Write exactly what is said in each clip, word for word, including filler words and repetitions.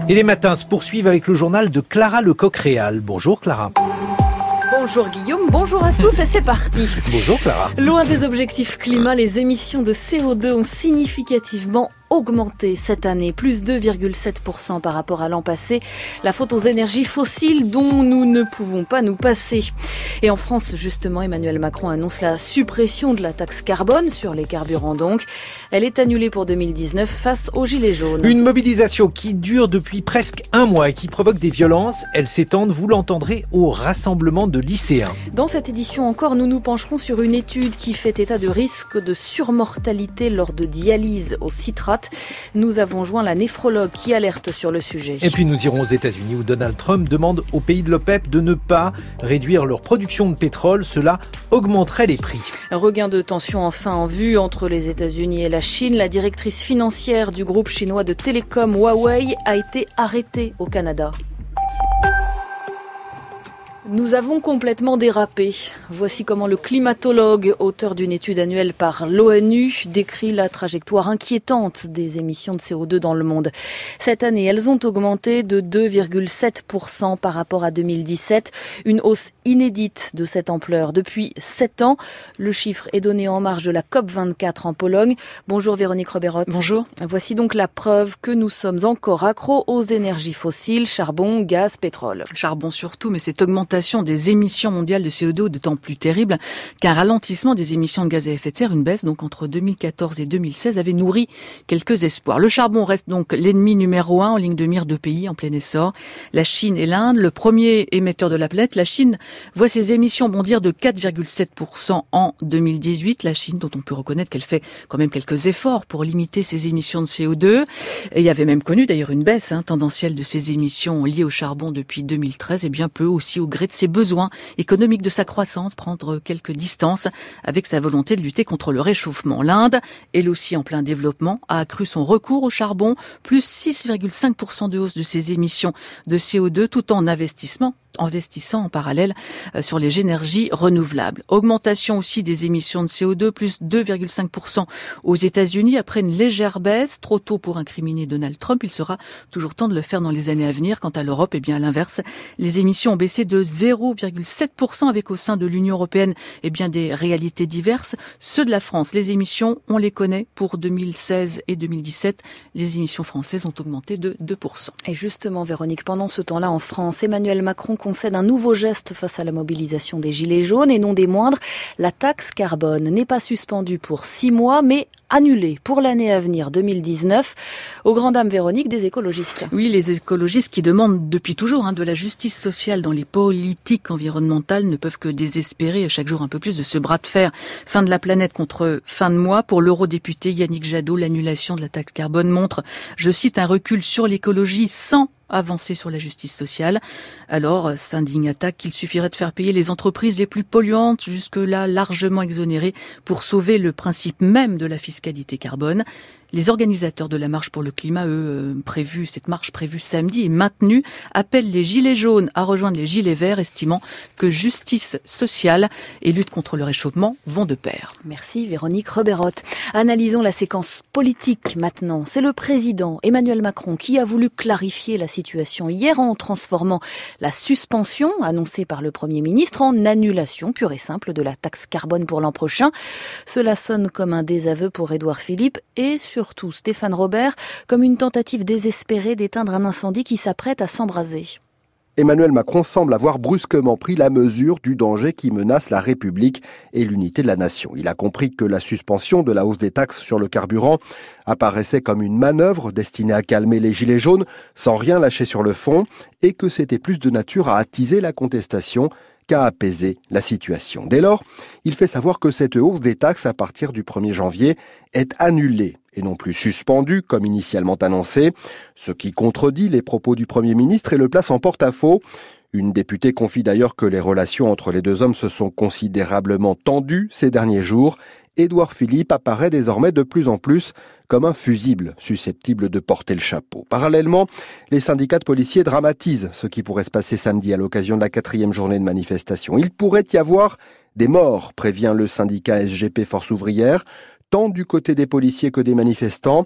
Et les matins se poursuivent avec le journal de Clara Lecoq-Réal. Bonjour Clara. Bonjour Guillaume, bonjour à tous et c'est parti. Bonjour Clara. Loin des objectifs climat, les émissions de C O deux ont significativement augmenté cette année, plus deux virgule sept pour cent par rapport à l'an passé. La faute aux énergies fossiles dont nous ne pouvons pas nous passer. Et en France, justement, Emmanuel Macron annonce la suppression de la taxe carbone sur les carburants donc. Elle est annulée pour deux mille dix-neuf face aux Gilets jaunes. Une mobilisation qui dure depuis presque un mois et qui provoque des violences. Elle s'étend, vous l'entendrez, au rassemblement de lycéens. Dans cette édition encore, nous nous pencherons sur une étude qui fait état de risque de surmortalité lors de dialyse au citrate. Nous avons joint la néphrologue qui alerte sur le sujet. Et puis nous irons aux États-Unis où Donald Trump demande aux pays de l'OPEP de ne pas réduire leur production de pétrole. Cela augmenterait les prix. Regain de tension enfin en vue entre les États-Unis et la Chine. La directrice financière du groupe chinois de télécom Huawei a été arrêtée au Canada. Nous avons complètement dérapé. Voici comment le climatologue, auteur d'une étude annuelle par l'ONU, décrit la trajectoire inquiétante des émissions de C O deux dans le monde. Cette année, elles ont augmenté de deux virgule sept pour cent par rapport à deux mille dix-sept. Une hausse inédite de cette ampleur depuis sept ans. Le chiffre est donné en marge de la COP vingt-quatre en Pologne. Bonjour Véronique Roberotte. Bonjour. Voici donc la preuve que nous sommes encore accros aux énergies fossiles, charbon, gaz, pétrole. Charbon surtout, mais cette augmentation des émissions mondiales de C O deux est d'autant plus terrible qu'un ralentissement des émissions de gaz à effet de serre, une baisse donc entre deux mille quatorze et deux mille seize, avait nourri quelques espoirs. Le charbon reste donc l'ennemi numéro un en ligne de mire de pays en plein essor. La Chine et l'Inde, le premier émetteur de la planète. La Chine voit ses émissions bondir de quatre virgule sept pour cent en deux mille dix-huit. La Chine, dont on peut reconnaître qu'elle fait quand même quelques efforts pour limiter ses émissions de C O deux. Et il y avait même connu d'ailleurs une baisse hein, tendancielle de ses émissions liées au charbon depuis deux mille treize et bien peu aussi au gré de ses besoins économiques, de sa croissance, prendre quelques distances avec sa volonté de lutter contre le réchauffement. L'Inde, elle aussi en plein développement, a accru son recours au charbon, plus six virgule cinq pour cent de hausse de ses émissions de C O deux tout en investissement. investissant en parallèle sur les énergies renouvelables. Augmentation aussi des émissions de C O deux, plus deux virgule cinq pour cent aux États-Unis après une légère baisse. Trop tôt pour incriminer Donald Trump, il sera toujours temps de le faire dans les années à venir. Quant à l'Europe, eh bien à l'inverse, les émissions ont baissé de zéro virgule sept pour cent avec au sein de l'Union européenne eh bien des réalités diverses. Ceux de la France, les émissions, on les connaît pour deux mille seize et deux mille dix-sept. Les émissions françaises ont augmenté de deux pour cent. Et justement, Véronique, pendant ce temps-là en France, Emmanuel Macron concède un nouveau geste face à la mobilisation des Gilets jaunes et non des moindres. La taxe carbone n'est pas suspendue pour six mois, mais annulée pour l'année à venir, deux mille dix-neuf, aux grandes dames, Véronique, des écologistes. Oui, les écologistes qui demandent depuis toujours hein, de la justice sociale dans les politiques environnementales ne peuvent que désespérer chaque jour un peu plus de ce bras de fer. Fin de la planète contre fin de mois. Pour l'eurodéputé Yannick Jadot, l'annulation de la taxe carbone montre, je cite, un recul sur l'écologie sans avancer sur la justice sociale. Alors, s'indigne attaque qu'il suffirait de faire payer les entreprises les plus polluantes, jusque-là largement exonérées, pour sauver le principe même de la fiscalité carbone. Les organisateurs de la marche pour le climat, eux, euh, prévus, cette marche prévue samedi et maintenue, appellent les gilets jaunes à rejoindre les gilets verts, estimant que justice sociale et lutte contre le réchauffement vont de pair. Merci Véronique Roberotte. Analysons la séquence politique maintenant. C'est le président Emmanuel Macron qui a voulu clarifier la situation hier en transformant la suspension annoncée par le Premier ministre en annulation pure et simple de la taxe carbone pour l'an prochain. Cela sonne comme un désaveu pour Édouard Philippe et surtout Stéphane Robert, comme une tentative désespérée d'éteindre un incendie qui s'apprête à s'embraser. Emmanuel Macron semble avoir brusquement pris la mesure du danger qui menace la République et l'unité de la nation. Il a compris que la suspension de la hausse des taxes sur le carburant apparaissait comme une manœuvre destinée à calmer les gilets jaunes sans rien lâcher sur le fond et que c'était plus de nature à attiser la contestation qu'à apaiser la situation. Dès lors, il fait savoir que cette hausse des taxes à partir du premier janvier est annulée et non plus suspendue comme initialement annoncé, ce qui contredit les propos du Premier ministre et le place en porte-à-faux. Une députée confie d'ailleurs que les relations entre les deux hommes se sont considérablement tendues ces derniers jours. Édouard Philippe apparaît désormais de plus en plus comme un fusible susceptible de porter le chapeau. Parallèlement, les syndicats de policiers dramatisent ce qui pourrait se passer samedi à l'occasion de la quatrième journée de manifestation. Il pourrait y avoir des morts, prévient le syndicat S G P Force ouvrière, tant du côté des policiers que des manifestants.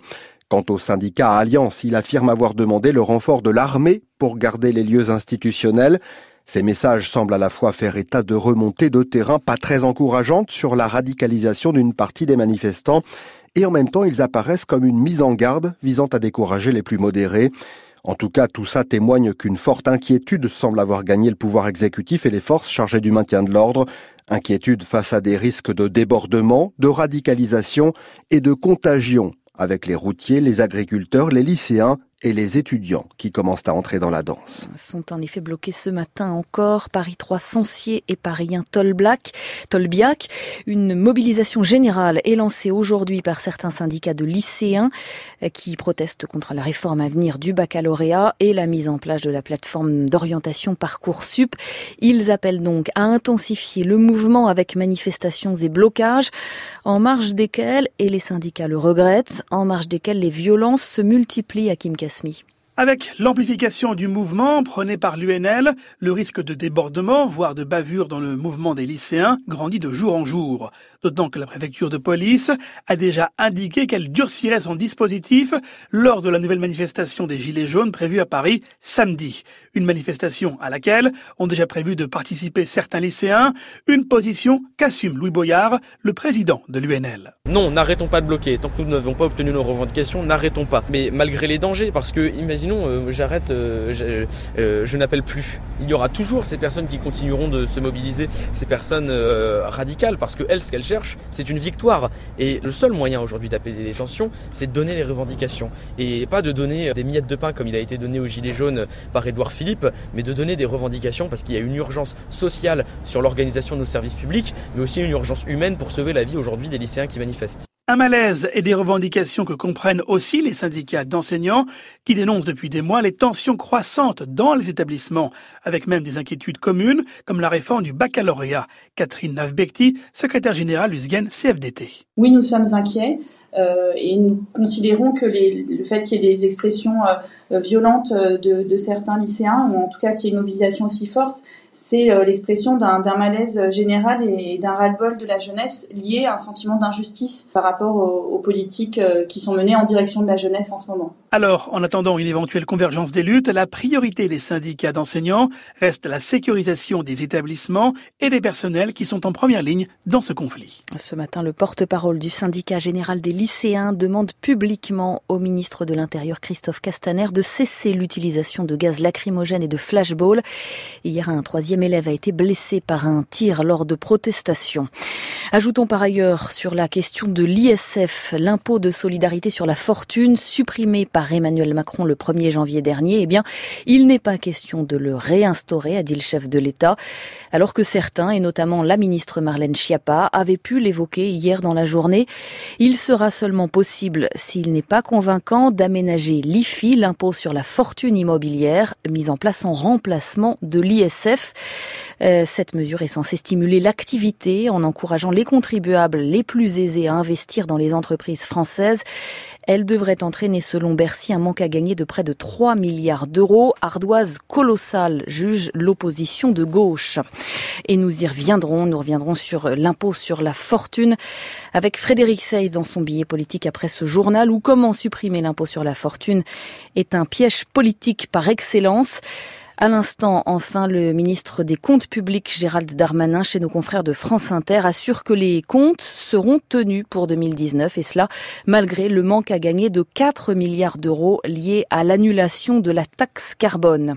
Quant au syndicat Alliance, il affirme avoir demandé le renfort de l'armée pour garder les lieux institutionnels. Ces messages semblent à la fois faire état de remontées de terrain pas très encourageantes sur la radicalisation d'une partie des manifestants et en même temps ils apparaissent comme une mise en garde visant à décourager les plus modérés. En tout cas, tout ça témoigne qu'une forte inquiétude semble avoir gagné le pouvoir exécutif et les forces chargées du maintien de l'ordre. Inquiétude face à des risques de débordement, de radicalisation et de contagion avec les routiers, les agriculteurs, les lycéens et les étudiants qui commencent à entrer dans la danse. Sont en effet bloqués ce matin encore Paris trois Sancier et Paris un Tolbiac. Tolbiac. Une mobilisation générale est lancée aujourd'hui par certains syndicats de lycéens qui protestent contre la réforme à venir du baccalauréat et la mise en place de la plateforme d'orientation Parcoursup. Ils appellent donc à intensifier le mouvement avec manifestations et blocages, en marge desquels, et les syndicats le regrettent, en marge desquels les violences se multiplient à Kim Kasmi. Avec l'amplification du mouvement prôné par l'U N L, le risque de débordement, voire de bavure dans le mouvement des lycéens, grandit de jour en jour. D'autant que la préfecture de police a déjà indiqué qu'elle durcirait son dispositif lors de la nouvelle manifestation des Gilets jaunes prévue à Paris samedi. Une manifestation à laquelle ont déjà prévu de participer certains lycéens, une position qu'assume Louis Boyard, le président de l'U N L. Non, n'arrêtons pas de bloquer. Tant que nous n'avons pas obtenu nos revendications, n'arrêtons pas. Mais malgré les dangers, parce que, imaginons, euh, j'arrête, euh, je, euh, je n'appelle plus. Il y aura toujours ces personnes qui continueront de se mobiliser, ces personnes euh, radicales, parce que elles, ce qu'elles cherchent, c'est une victoire. Et le seul moyen aujourd'hui d'apaiser les tensions, c'est de donner les revendications. Et pas de donner des miettes de pain comme il a été donné aux Gilets jaunes par Édouard Philippe, mais de donner des revendications parce qu'il y a une urgence sociale sur l'organisation de nos services publics, mais aussi une urgence humaine pour sauver la vie aujourd'hui des lycéens qui manifestent. Un malaise et des revendications que comprennent aussi les syndicats d'enseignants qui dénoncent depuis des mois les tensions croissantes dans les établissements, avec même des inquiétudes communes comme la réforme du baccalauréat. Catherine Navbekti, secrétaire générale du S G E N C F D T. Oui, nous sommes inquiets euh, et nous considérons que les, le fait qu'il y ait des expressions euh, violentes de, de certains lycéens, ou en tout cas qu'il y ait une mobilisation aussi forte, c'est euh, l'expression d'un, d'un malaise général et, et d'un ras-le-bol de la jeunesse lié à un sentiment d'injustice par rapport aux, aux politiques euh, qui sont menées en direction de la jeunesse en ce moment. Alors, en attendant une éventuelle convergence des luttes, la priorité des syndicats d'enseignants reste la sécurisation des établissements et des personnels qui sont en première ligne dans ce conflit. Ce matin, le porte-parole du syndicat général des lycéens demande publiquement au ministre de l'Intérieur, Christophe Castaner, de cesser l'utilisation de gaz lacrymogène et de flashball. Hier, un troisième élève a été blessé par un tir lors de protestations. Ajoutons par ailleurs sur la question de l'I S F, l'impôt de solidarité sur la fortune, supprimé par Emmanuel Macron le premier janvier dernier. Eh bien, il n'est pas question de le réinstaurer, a dit le chef de l'État, alors que certains, et notamment la ministre Marlène Schiappa, avaient pu l'évoquer hier dans la journée. Il sera seulement possible, s'il n'est pas convaincant, d'aménager l'I F I, l'impôt sur la fortune immobilière, mis en place en remplacement de l'I S F. Euh, cette mesure est censée stimuler l'activité en encourageant les contribuables les plus aisés à investir dans les entreprises françaises. Elle devrait entraîner, selon Bercy, un manque à gagner de près de trois milliards d'euros. Ardoise colossale, juge l'opposition de gauche. Et nous y reviendrons, nous reviendrons sur l'impôt sur la fortune avec Frédéric Seyss dans son billet politique après ce journal où comment supprimer l'impôt sur la fortune est un piège politique par excellence. À l'instant, enfin, le ministre des Comptes publics, Gérald Darmanin, chez nos confrères de France Inter, assure que les comptes seront tenus pour deux mille dix-neuf, et cela malgré le manque à gagner de quatre milliards d'euros liés à l'annulation de la taxe carbone.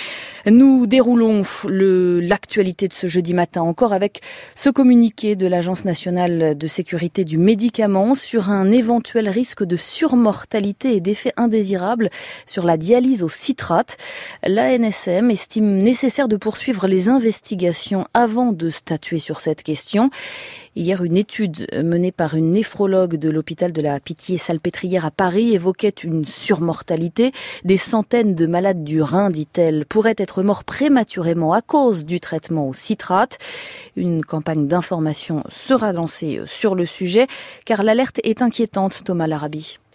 Nous déroulons le, l'actualité de ce jeudi matin encore avec ce communiqué de l'Agence nationale de sécurité du médicament sur un éventuel risque de surmortalité et d'effets indésirables sur la dialyse au citrate. L'A N S M estime nécessaire de poursuivre les investigations avant de statuer sur cette question. Hier, une étude menée par une néphrologue de l'hôpital de la Pitié-Salpêtrière à Paris évoquait une surmortalité. Des centaines de malades du rein, dit-elle, pourraient être morts prématurément à cause du traitement au citrate. Une campagne d'information sera lancée sur le sujet, car l'alerte est inquiétante, Thomas Larabi.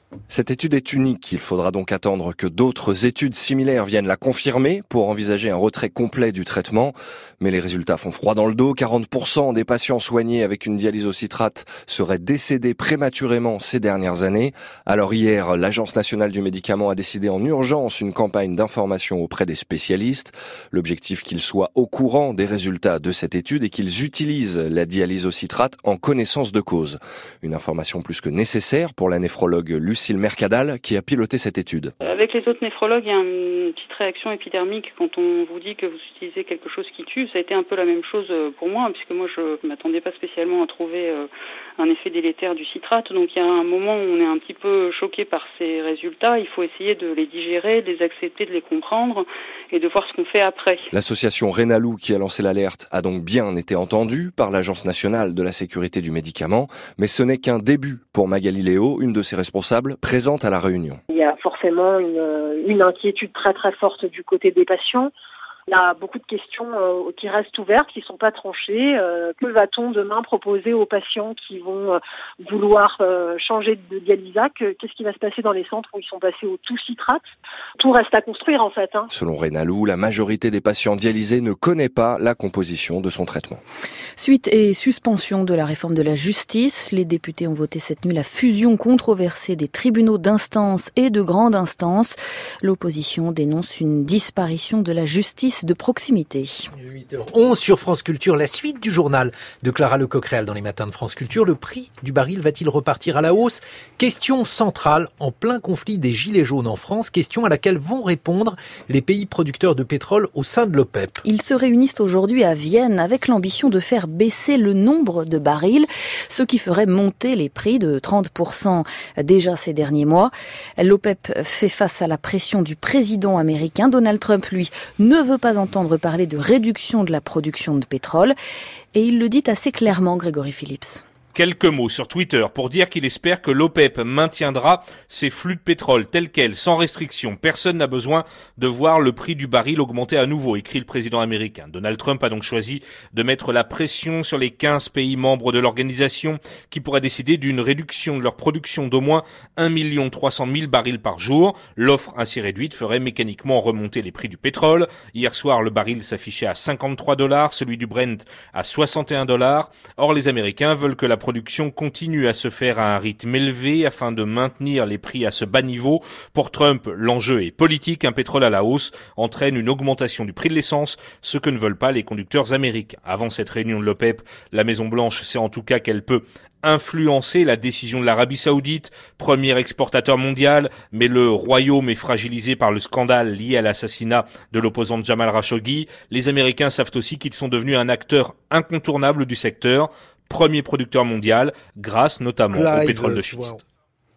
Cette étude est unique. Il faudra donc attendre que d'autres études similaires viennent la confirmer pour envisager un retrait complet du traitement. Mais les résultats font froid dans le dos. quarante pour cent des patients soignés avec une dialyse au citrate seraient décédés prématurément ces dernières années. Alors hier, l'Agence nationale du médicament a décidé en urgence une campagne d'information auprès des spécialistes. L'objectif qu'ils soient au courant des résultats de cette étude et qu'ils utilisent la dialyse au citrate en connaissance de cause. Une information plus que nécessaire pour la néphrologue Lucille Mercadal qui a piloté cette étude. Avec les autres néphrologues, il y a une petite réaction épidermique quand on vous dit que vous utilisez quelque chose qui tue. Ça a été un peu la même chose pour moi, puisque moi je ne m'attendais pas spécialement à trouver un effet délétère du citrate. Donc il y a un moment où on est un petit peu choqué par ces résultats. Il faut essayer de les digérer, de les accepter, de les comprendre et de voir ce qu'on fait après. L'association Renalou qui a lancé l'alerte a donc bien été entendue par l'Agence nationale de la sécurité du médicament, mais ce n'est qu'un début pour Magali Léo, une de ses responsables, présente à la réunion. Il y a forcément une, une inquiétude très très forte du côté des patients. Il y a beaucoup de questions euh, qui restent ouvertes, qui ne sont pas tranchées. Euh, que va-t-on demain proposer aux patients qui vont euh, vouloir euh, changer de dialysac? Qu'est-ce qui va se passer dans les centres où ils sont passés au tout citrate? Tout reste à construire en fait. Hein. Selon Renalou, la majorité des patients dialysés ne connaît pas la composition de son traitement. Suite et suspension de la réforme de la justice, les députés ont voté cette nuit la fusion controversée des tribunaux d'instance et de grande instance. L'opposition dénonce une disparition de la justice de proximité. huit heures onze sur France Culture, la suite du journal de Clara Lecoq-Réal dans les matins de France Culture. Le prix du baril va-t-il repartir à la hausse? Question centrale en plein conflit des gilets jaunes en France, question à laquelle vont répondre les pays producteurs de pétrole au sein de l'OPEP. Ils se réunissent aujourd'hui à Vienne avec l'ambition de faire baisser le nombre de barils, ce qui ferait monter les prix de trente pour cent déjà ces derniers mois. L'OPEP fait face à la pression du président américain. Donald Trump, lui, ne veut pas entendre parler de réduction de la production de pétrole. Et il le dit assez clairement, Grégory Phillips. Quelques mots sur Twitter pour dire qu'il espère que l'OPEP maintiendra ses flux de pétrole tels quels, sans restriction. Personne n'a besoin de voir le prix du baril augmenter à nouveau, écrit le président américain. Donald Trump a donc choisi de mettre la pression sur les quinze pays membres de l'organisation qui pourraient décider d'une réduction de leur production d'au moins un million trois cent mille barils par jour. L'offre ainsi réduite ferait mécaniquement remonter les prix du pétrole. Hier soir, le baril s'affichait à cinquante-trois dollars, celui du Brent à soixante et un dollars. Or, les Américains veulent que la production continue à se faire à un rythme élevé afin de maintenir les prix à ce bas niveau. Pour Trump, l'enjeu est politique. Un pétrole à la hausse entraîne une augmentation du prix de l'essence, ce que ne veulent pas les conducteurs américains. Avant cette réunion de l'OPEP, la Maison-Blanche sait en tout cas qu'elle peut influencer la décision de l'Arabie Saoudite, premier exportateur mondial, mais le royaume est fragilisé par le scandale lié à l'assassinat de l'opposant Jamal Khashoggi. Les Américains savent aussi qu'ils sont devenus un acteur incontournable du secteur, premier producteur mondial, grâce notamment Clive, au pétrole de schiste. Wow.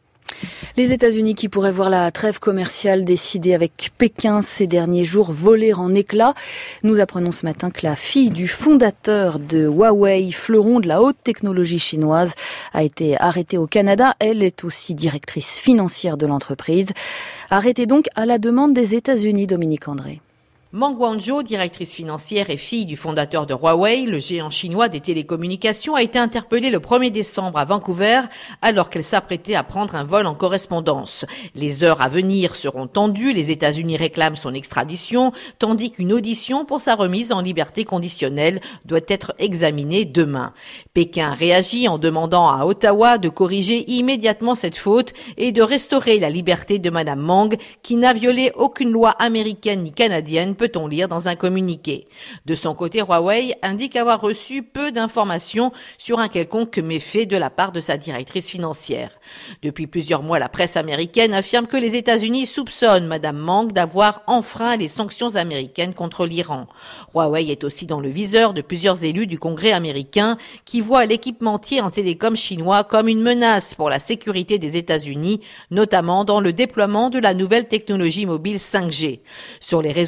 Les États-Unis qui pourraient voir la trêve commerciale décidée avec Pékin ces derniers jours voler en éclats. Nous apprenons ce matin que la fille du fondateur de Huawei, fleuron de la haute technologie chinoise, a été arrêtée au Canada. Elle est aussi directrice financière de l'entreprise. Arrêtée donc à la demande des États-Unis, Dominique André. Meng Wanzhou, directrice financière et fille du fondateur de Huawei, le géant chinois des télécommunications, a été interpellée le premier décembre à Vancouver alors qu'elle s'apprêtait à prendre un vol en correspondance. Les heures à venir seront tendues, les États-Unis réclament son extradition, tandis qu'une audition pour sa remise en liberté conditionnelle doit être examinée demain. Pékin réagit en demandant à Ottawa de corriger immédiatement cette faute et de restaurer la liberté de Madame Meng, qui n'a violé aucune loi américaine ni canadienne, peut-on lire dans un communiqué. De son côté, Huawei indique avoir reçu peu d'informations sur un quelconque méfait de la part de sa directrice financière. Depuis plusieurs mois, la presse américaine affirme que les États-Unis soupçonnent Madame Meng d'avoir enfreint les sanctions américaines contre l'Iran. Huawei est aussi dans le viseur de plusieurs élus du Congrès américain qui voient l'équipementier en télécom chinois comme une menace pour la sécurité des États-Unis, notamment dans le déploiement de la nouvelle technologie mobile cinq G. Sur les réseaux sociaux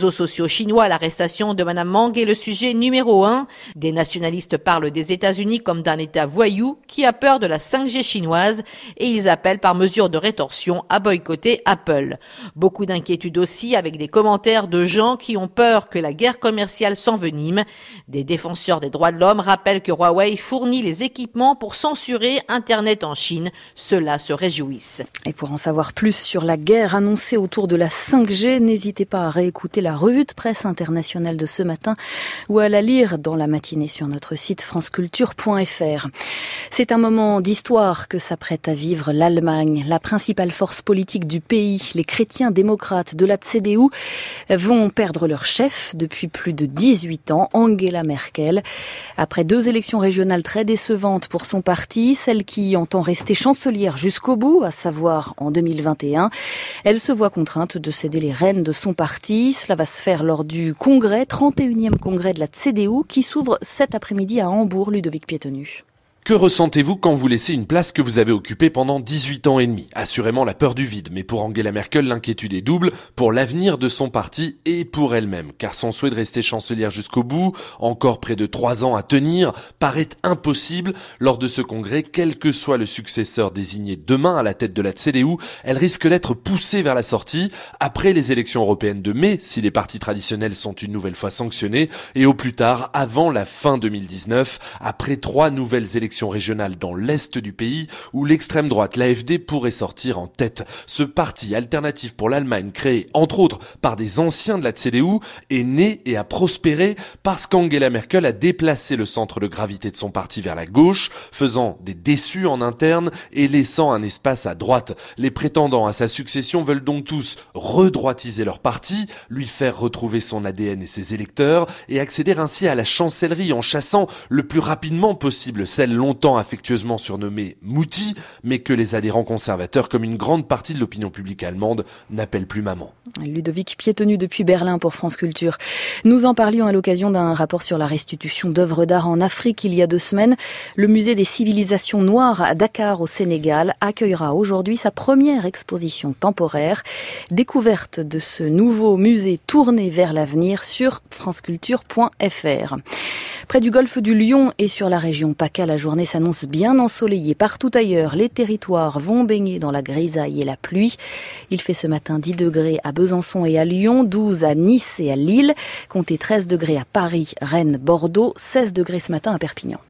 aux Chinois, l'arrestation de Madame Wang est le sujet numéro un. Des nationalistes parlent des États-Unis comme d'un État voyou qui a peur de la cinq G chinoise et ils appellent par mesure de rétorsion à boycotter Apple. Beaucoup d'inquiétudes aussi avec des commentaires de gens qui ont peur que la guerre commerciale s'envenime. Des défenseurs des droits de l'homme rappellent que Huawei fournit les équipements pour censurer Internet en Chine. Ceux-là se réjouissent. Et pour en savoir plus sur la guerre annoncée autour de la cinq G, n'hésitez pas à réécouter la revue de presse internationale de ce matin ou à la lire dans la matinée sur notre site franceculture point f r. C'est un moment d'histoire que s'apprête à vivre l'Allemagne. La principale force politique du pays, les chrétiens démocrates de la C D U, vont perdre leur chef depuis plus de dix-huit ans, Angela Merkel. Après deux élections régionales très décevantes pour son parti, celle qui entend rester chancelière jusqu'au bout, à savoir en deux mille vingt et un, elle se voit contrainte de céder les rênes de son parti. Cela va se faire lors du congrès, trente et unième congrès de la C D U, qui s'ouvre cet après-midi à Hambourg. Ludovic Piétenu. Que ressentez-vous quand vous laissez une place que vous avez occupée pendant dix-huit ans et demi? Assurément la peur du vide, mais pour Angela Merkel, l'inquiétude est double pour l'avenir de son parti et pour elle-même, car son souhait de rester chancelière jusqu'au bout, encore près de trois ans à tenir, paraît impossible. Lors de ce congrès, quel que soit le successeur désigné demain à la tête de la C D U, elle risque d'être poussée vers la sortie après les élections européennes de mai, si les partis traditionnels sont une nouvelle fois sanctionnés, et au plus tard, avant la fin deux mille dix-neuf, après trois nouvelles élections régionale dans l'est du pays où l'extrême droite, l'A F D, pourrait sortir en tête. Ce parti alternatif pour l'Allemagne, créé entre autres par des anciens de la C D U, est né et a prospéré parce qu'Angela Merkel a déplacé le centre de gravité de son parti vers la gauche, faisant des déçus en interne et laissant un espace à droite. Les prétendants à sa succession veulent donc tous redroitiser leur parti, lui faire retrouver son A D N et ses électeurs et accéder ainsi à la chancellerie en chassant le plus rapidement possible celle longtemps affectueusement surnommée Mutti, mais que les adhérents conservateurs, comme une grande partie de l'opinion publique allemande, n'appellent plus maman. Ludovic Piétenu depuis Berlin pour France Culture. Nous en parlions à l'occasion d'un rapport sur la restitution d'œuvres d'art en Afrique il y a deux semaines. Le musée des civilisations noires à Dakar au Sénégal accueillera aujourd'hui sa première exposition temporaire. Découverte de ce nouveau musée tourné vers l'avenir sur franceculture point f r. Près du golfe du Lion et sur la région PACA, la journée s'annonce bien ensoleillée. Partout ailleurs, les territoires vont baigner dans la grisaille et la pluie. Il fait ce matin dix degrés à Besançon et à Lyon, douze à Nice et à Lille. Comptez treize degrés à Paris, Rennes, Bordeaux, seize degrés ce matin à Perpignan.